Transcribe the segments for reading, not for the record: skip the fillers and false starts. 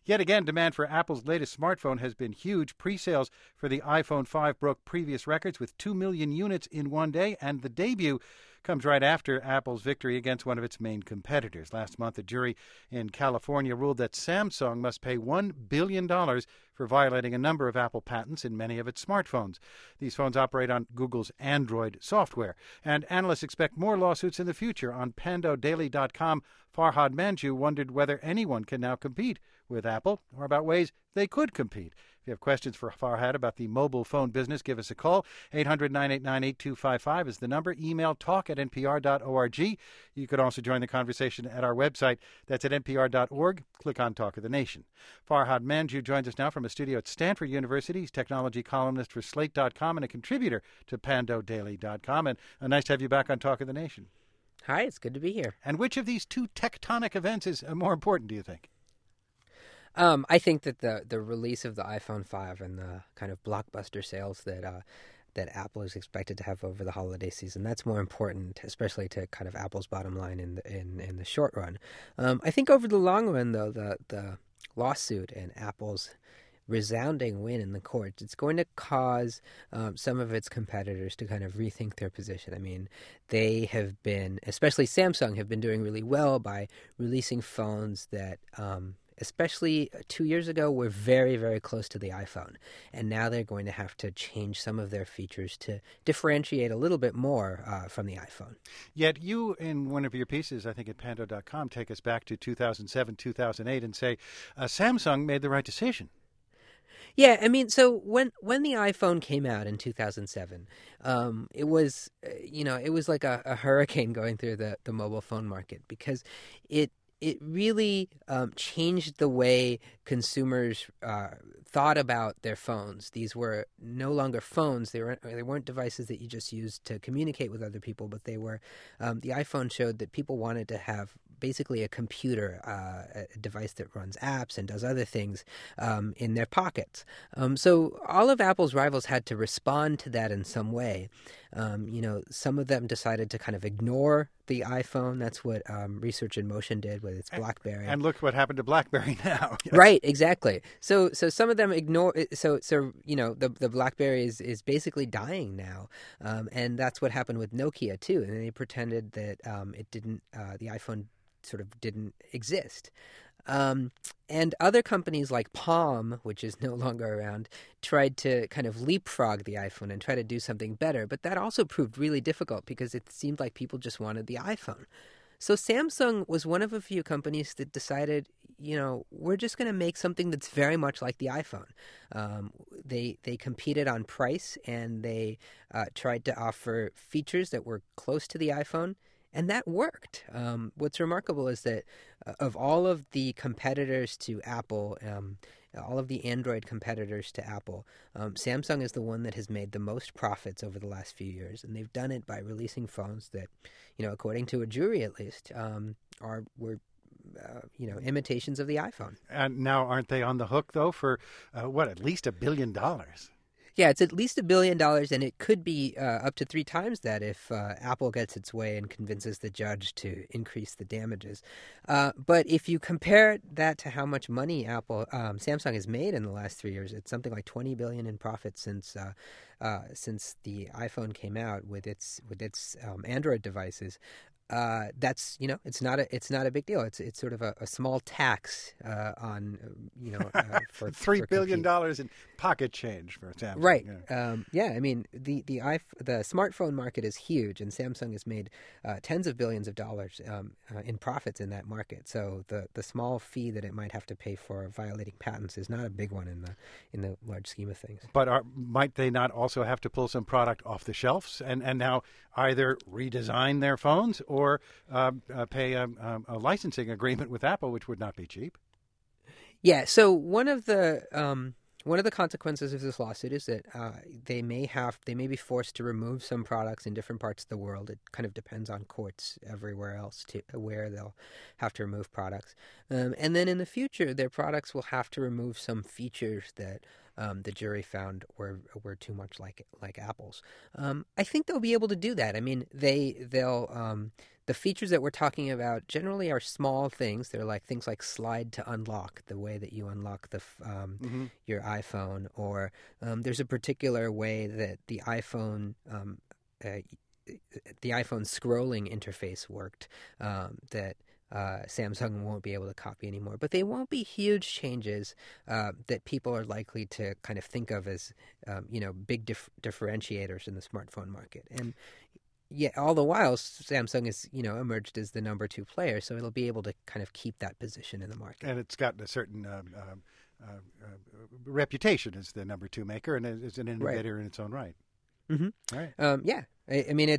Yet again, demand for Apple's latest smartphone has been huge. Pre-sales for the iPhone 5 broke previous records with 2 million units in one day, and the debut comes right after Apple's victory against one of its main competitors. Last month, a jury in California ruled that Samsung must pay $1 billion for violating a number of Apple patents in many of its smartphones. These phones operate on Google's Android software. And analysts expect more lawsuits in the future. On PandoDaily.com, Farhad Manjoo wondered whether anyone can now compete with Apple or about ways they could compete. If you have questions for Farhad about the mobile phone business, give us a call. 800-989-8255 is the number. Email talk@npr.org. You could also join the conversation at our website. That's at npr.org. Click on Talk of the Nation. Farhad Manjoo joins us now from a studio at Stanford University. He's technology columnist for Slate.com and a contributor to PandoDaily.com. And nice to have you back on Talk of the Nation. Hi, it's good to be here. And which of these two tectonic events is more important, do you think? I think that the release of the iPhone 5 and the kind of blockbuster sales that Apple is expected to have over the holiday season, that's more important, especially to kind of Apple's bottom line in the short run. I think over the long run, though, the lawsuit and Apple's resounding win in the courts, it's going to cause some of its competitors to kind of rethink their position. I mean, they have been, especially Samsung, have been doing really well by releasing phones that especially 2 years ago, were very, very close to the iPhone. And now they're going to have to change some of their features to differentiate a little bit more from the iPhone. Yet you, in one of your pieces, I think at Pando.com, take us back to 2007, 2008 and say Samsung made the right decision. Yeah, I mean, so when the iPhone came out in 2007, it was, it was like a hurricane going through the mobile phone market because it really changed the way consumers thought about their phones. These were no longer phones. They weren't devices that you just used to communicate with other people, but they were. The iPhone showed that people wanted to have basically a computer, a device that runs apps and does other things in their pockets. So all of Apple's rivals had to respond to that in some way. Some of them decided to kind of ignore the iPhone. That's what Research in Motion did with its BlackBerry. And look what happened to BlackBerry now. Right, exactly. So some of them ignore. So the BlackBerry is basically dying now, and that's what happened with Nokia too. And they pretended that it didn't. The iPhone sort of didn't exist. And other companies like Palm, which is no longer around, tried to kind of leapfrog the iPhone and try to do something better. But that also proved really difficult because it seemed like people just wanted the iPhone. So Samsung was one of a few companies that decided, we're just going to make something that's very much like the iPhone. They competed on price and they tried to offer features that were close to the iPhone. And that worked. What's remarkable is that of all of the competitors to Apple, all of the Android competitors to Apple, Samsung is the one that has made the most profits over the last few years. And they've done it by releasing phones that, according to a jury at least, were imitations of the iPhone. And now aren't they on the hook, though, for, at least $1 billion? Yeah, it's at least $1 billion, and it could be up to 3 times that if Apple gets its way and convinces the judge to increase the damages. But if you compare that to how much money Samsung has made in the last 3 years, it's something like $20 billion in profits since the iPhone came out with its Android devices. That's it's not a big deal. It's sort of a small tax on for $3 billion in pocket change for Samsung. Right. I mean the smartphone market is huge, and Samsung has made tens of billions of dollars in profits in that market. So the small fee that it might have to pay for violating patents is not a big one in the large scheme of things. But might they not also have to pull some product off the shelves and now either redesign their phones or pay a licensing agreement with Apple, which would not be cheap? Yeah. So one of the consequences of this lawsuit is that they may be forced to remove some products in different parts of the world. It kind of depends on courts everywhere else where they'll have to remove products. And then in the future, their products will have to remove some features that the jury found were too much like Apple's. I think they'll be able to do that. I mean, the features that we're talking about generally are small things. They're like things like slide to unlock, the way that you unlock your iPhone, or there's a particular way that the iPhone scrolling interface worked that Samsung won't be able to copy anymore. But they won't be huge changes that people are likely to kind of think of as, big differentiators in the smartphone market. And yet, all the while, Samsung is, emerged as the number 2 player, so it'll be able to kind of keep that position in the market. And it's got a certain reputation as the number 2 maker and as an innovator in its own right. Mm-hmm. Right. Yeah, I mean,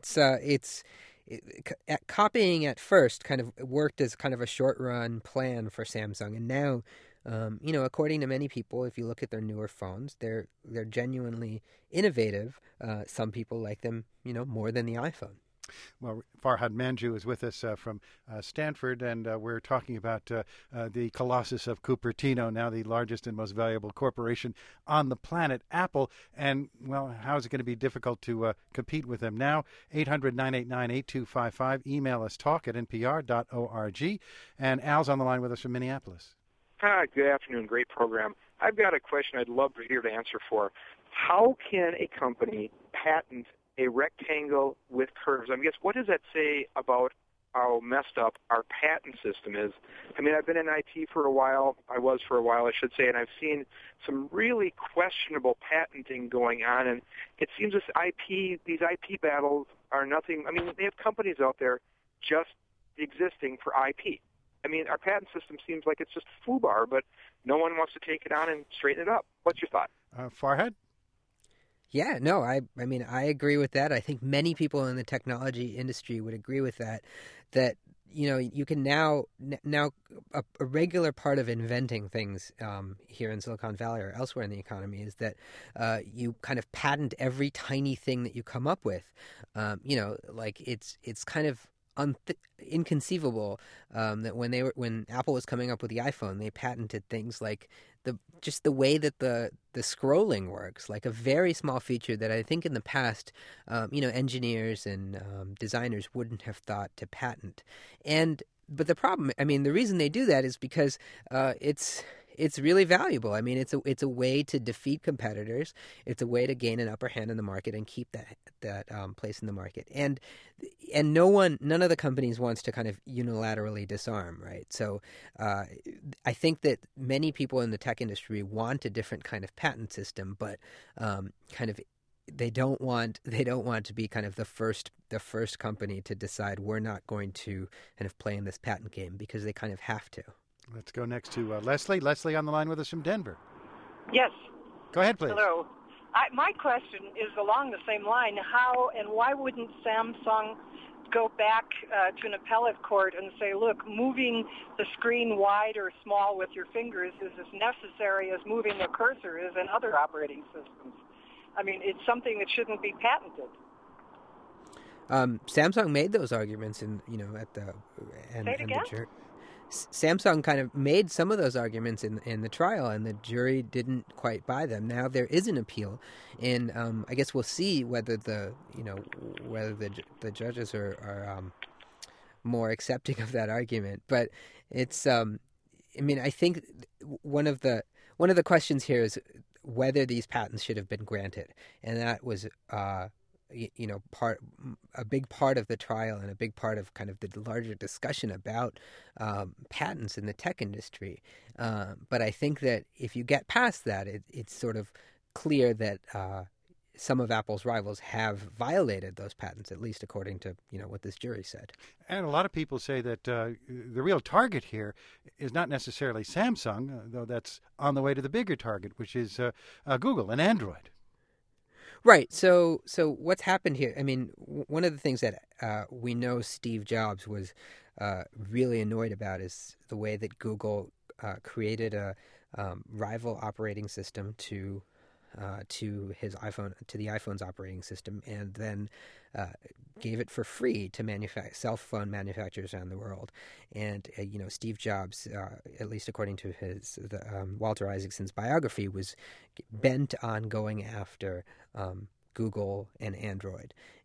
copying at first kind of worked as kind of a short-run plan for Samsung, and now, according to many people, if you look at their newer phones, they're genuinely innovative. Some people like them, more than the iPhone. Well, Farhad Manjoo is with us from Stanford, and we're talking about the Colossus of Cupertino, now the largest and most valuable corporation on the planet, Apple. And, well, how is it going to be difficult to compete with them now? 800-989-8255. Email us talk@npr.org. And Al's on the line with us from Minneapolis. Hi, good afternoon. Great program. I've got a question I'd love to hear the answer for. How can a company patent a rectangle with curves? I guess, what does that say about how messed up our patent system is? I mean, I've been in IT for a while. I was for a while, I should say, and I've seen some really questionable patenting going on, and it seems these IP battles are nothing. I mean, they have companies out there just existing for IP. I mean, our patent system seems like it's just FUBAR, but no one wants to take it on and straighten it up. What's your thought? Farhad? Yeah, no, I mean, I agree with that. I think many people in the technology industry would agree with that, you can now a regular part of inventing things here in Silicon Valley or elsewhere in the economy is that you kind of patent every tiny thing that you come up with. Like it's kind of inconceivable that when Apple was coming up with the iPhone, they patented things like the way that the scrolling works, like a very small feature that I think in the past, engineers and designers wouldn't have thought to patent. But the problem, I mean, the reason they do that is because it's really valuable. I mean, it's a way to defeat competitors. It's a way to gain an upper hand in the market and keep that place in the market. And none of the companies wants to kind of unilaterally disarm, right? So I think that many people in the tech industry want a different kind of patent system, but they don't want to be kind of the first company to decide we're not going to kind of play in this patent game, because they kind of have to. Let's go next to Leslie. Leslie on the line with us from Denver. Yes. Go ahead, please. Hello. My question is along the same line. How and why wouldn't Samsung go back to an appellate court and say, look, moving the screen wide or small with your fingers is as necessary as moving a cursor is in other operating systems? I mean, it's something that shouldn't be patented. Samsung made those arguments Samsung kind of made some of those arguments in the trial, and the jury didn't quite buy them. Now there is an appeal, and I guess we'll see whether the judges are more accepting of that argument. But it's I mean, I think one of the questions here is whether these patents should have been granted, and that was a big part of the trial and a big part of kind of the larger discussion about patents in the tech industry. But I think that if you get past that, it's sort of clear that some of Apple's rivals have violated those patents, at least according to what this jury said. And a lot of people say that the real target here is not necessarily Samsung, though that's on the way to the bigger target, which is Google and Android. Right. So what's happened here? I mean, one of the things that we know Steve Jobs was really annoyed about is the way that Google created a rival operating system to his iPhone, to the iPhone's operating system, and then gave it for free to cell phone manufacturers around the world. And Steve Jobs, at least according to Walter Isaacson's biography, was bent on going after Google and Android.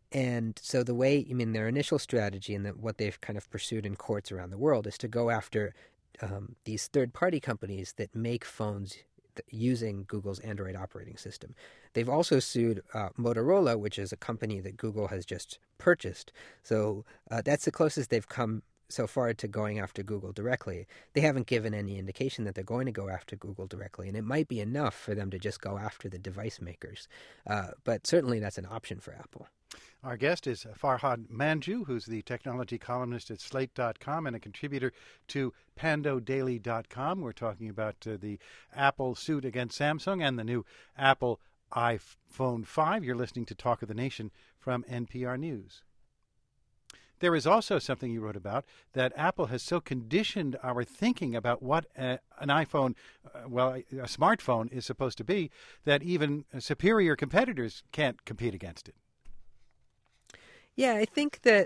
And so the way, I mean, their initial strategy and what they've kind of pursued in courts around the world is to go after these third-party companies that make phones using Google's Android operating system. They've also sued Motorola, which is a company that Google has just purchased. So that's the closest they've come so far to going after Google directly. They haven't given any indication that they're going to go after Google directly, and it might be enough for them to just go after the device makers. But certainly that's an option for Apple. Our guest is Farhad Manjoo, who's the technology columnist at Slate.com and a contributor to PandoDaily.com. We're talking about the Apple suit against Samsung and the new Apple iPhone 5. You're listening to Talk of the Nation from NPR News. There is also something you wrote about, that Apple has so conditioned our thinking about what an iPhone, a smartphone is supposed to be, that even superior competitors can't compete against it. Yeah, I think that,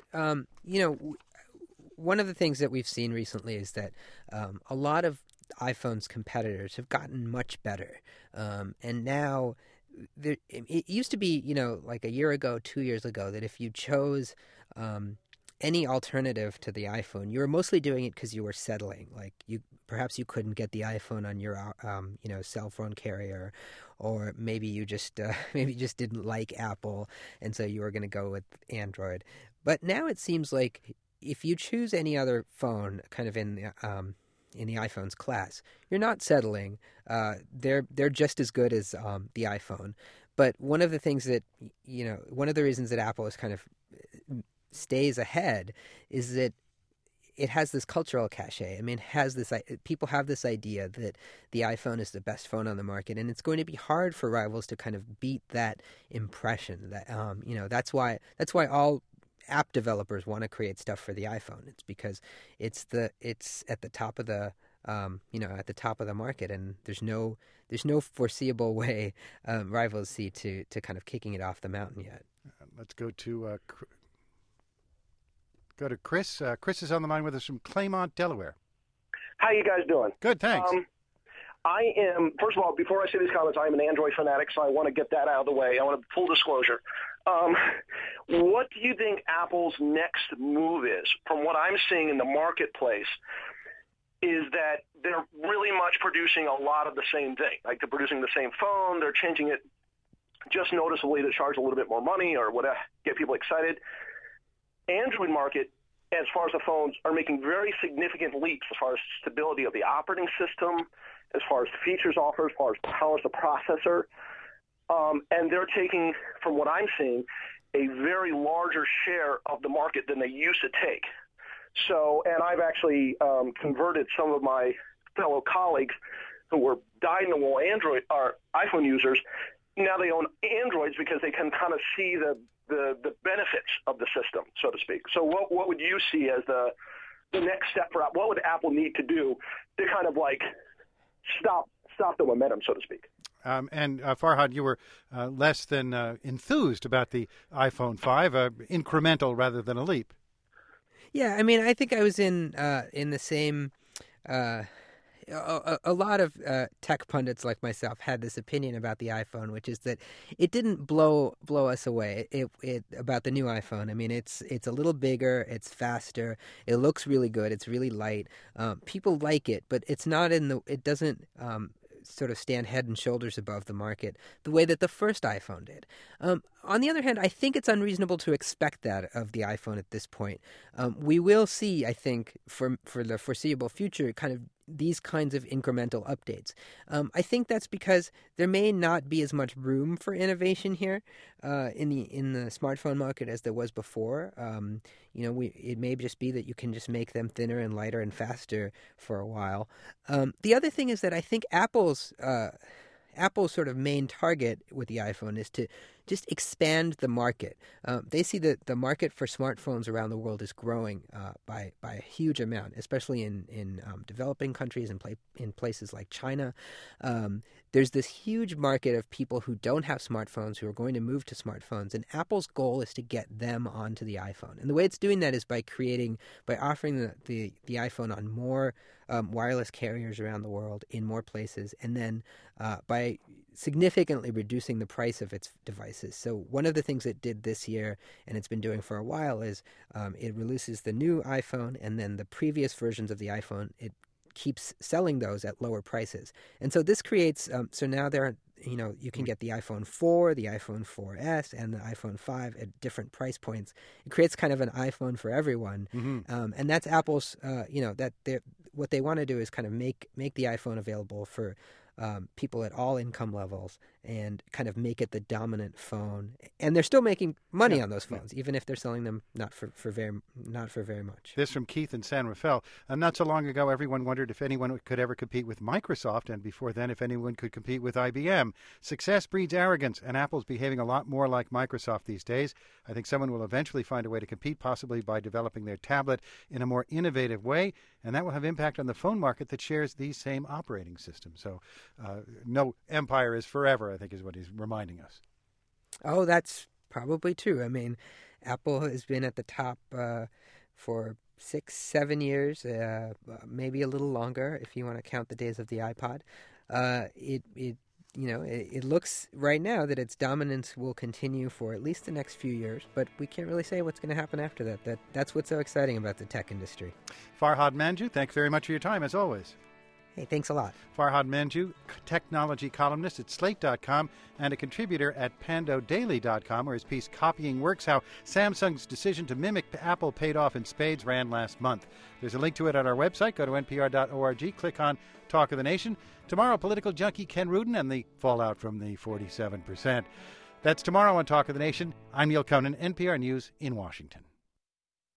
one of the things that we've seen recently is that a lot of iPhone's competitors have gotten much better. And now, it used to be, like a year ago, 2 years ago, that if you chose any alternative to the iPhone, you were mostly doing it because you were settling. Like perhaps you couldn't get the iPhone on your cell phone carrier, or maybe you just didn't like Apple, and so you were going to go with Android. But now it seems like if you choose any other phone, kind of in the iPhone's class, you're not settling. They're just as good as the iPhone. But one of the things that one of the reasons that Apple is kind of stays ahead is that it has this cultural cachet. I mean, people have this idea that the iPhone is the best phone on the market, and it's going to be hard for rivals to kind of beat that impression. That that's why all app developers want to create stuff for the iPhone. It's because it's at the top of the at the top of the market, and there's no foreseeable way rivals see to kind of kicking it off the mountain yet. Let's go to Chris. Chris is on the line with us from Claymont, Delaware. How you guys doing? Good, thanks. I am, first of all, before I say these comments, I am an Android fanatic, so I want to get that out of the way. I want a full disclosure. What do you think Apple's next move is? From what I'm seeing in the marketplace, is that they're really much producing a lot of the same thing. Like they're producing the same phone, they're changing it just noticeably to charge a little bit more money or whatever, get people excited. Android market, as far as the phones, are making very significant leaps as far as stability of the operating system, as far as features offered, as far as powers the processor. And they're taking, from what I'm seeing, a very larger share of the market than they used to take. So, and I've actually converted some of my fellow colleagues who were dyed-in-the-wool Android or iPhone users. Now they own Androids because they can kind of see the benefits of the system, so to speak. So what would you see as the next step for Apple? What would Apple need to do to kind of like stop the momentum, so to speak? And Farhad, you were less than enthused about the iPhone 5, incremental rather than a leap. Yeah, I mean, I think I was in the same. A lot of tech pundits like myself had this opinion about the iPhone, which is that it didn't blow us away. It about the new iPhone. I mean, it's a little bigger, it's faster, it looks really good, it's really light. People like it, but it's not it doesn't sort of stand head and shoulders above the market the way that the first iPhone did. On the other hand, I think it's unreasonable to expect that of the iPhone at this point. We will see, I think, for the foreseeable future, kind of these kinds of incremental updates. I think that's because there may not be as much room for innovation here in the smartphone market as there was before. It may just be that you can just make them thinner and lighter and faster for a while. The other thing is that I think Apple's sort of main target with the iPhone is to just expand the market. They see that the market for smartphones around the world is growing by a huge amount, especially in developing countries and in places like China. There's this huge market of people who don't have smartphones who are going to move to smartphones, and Apple's goal is to get them onto the iPhone. And the way it's doing that is by offering the iPhone on more wireless carriers around the world in more places, and then by significantly reducing the price of its devices. So one of the things it did this year, and it's been doing for a while, is it releases the new iPhone, and then the previous versions of the iPhone, it keeps selling those at lower prices. And so this creates, so now you can get the iPhone 4, the iPhone 4S, and the iPhone 5 at different price points. It creates kind of an iPhone for everyone. And that's Apple's, what they want to do is kind of make the iPhone available for people at all income levels and kind of make it the dominant phone. And they're still making money on those phones, even if they're selling them not for very much. This from Keith in San Rafael. Not so long ago, everyone wondered if anyone could ever compete with Microsoft, and before then, if anyone could compete with IBM. Success breeds arrogance, and Apple's behaving a lot more like Microsoft these days. I think someone will eventually find a way to compete, possibly by developing their tablet in a more innovative way, and that will have impact on the phone market that shares these same operating systems. So no empire is forever, I think, is what he's reminding us. Oh, that's probably true. I mean, Apple has been at the top for 6-7 years, maybe a little longer if you want to count the days of the iPod. It looks right now that its dominance will continue for at least the next few years, but we can't really say what's going to happen after that. That's what's so exciting about the tech industry. Farhad Manjoo, thanks very much for your time, as always. Hey, thanks a lot. Farhad Manjoo, technology columnist at Slate.com and a contributor at PandoDaily.com, where his piece Copying Works, How Samsung's Decision to Mimic Apple Paid Off in Spades ran last month. There's a link to it at our website. Go to npr.org, click on Talk of the Nation. Tomorrow, political junkie Ken Rudin and the fallout from the 47%. That's tomorrow on Talk of the Nation. I'm Neil Conan, NPR News in Washington.